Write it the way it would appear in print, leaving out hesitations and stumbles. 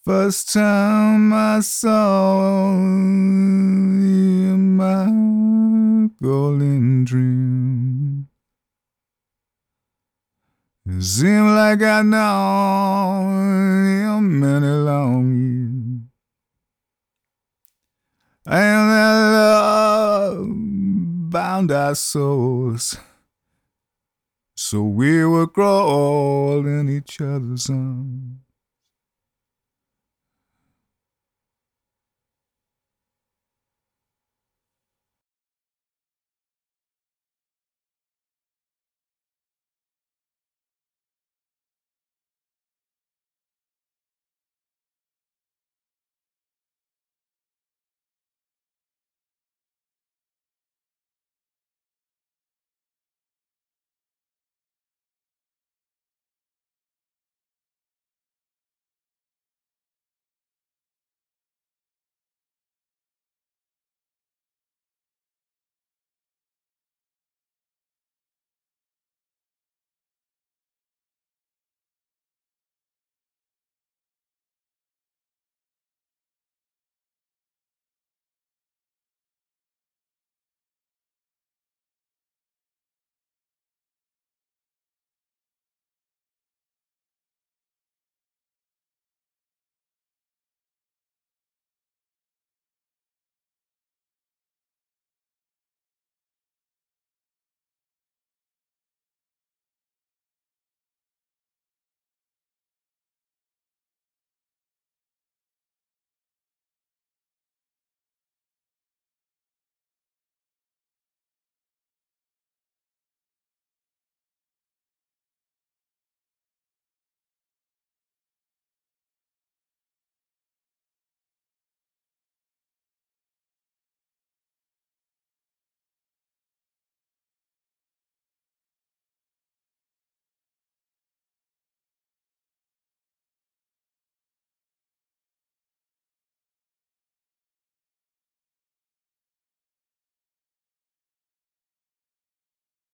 First time I saw you in my golden dream, it seemed like I know you many long years, and that love bound our souls, so we would grow old in each other's arms.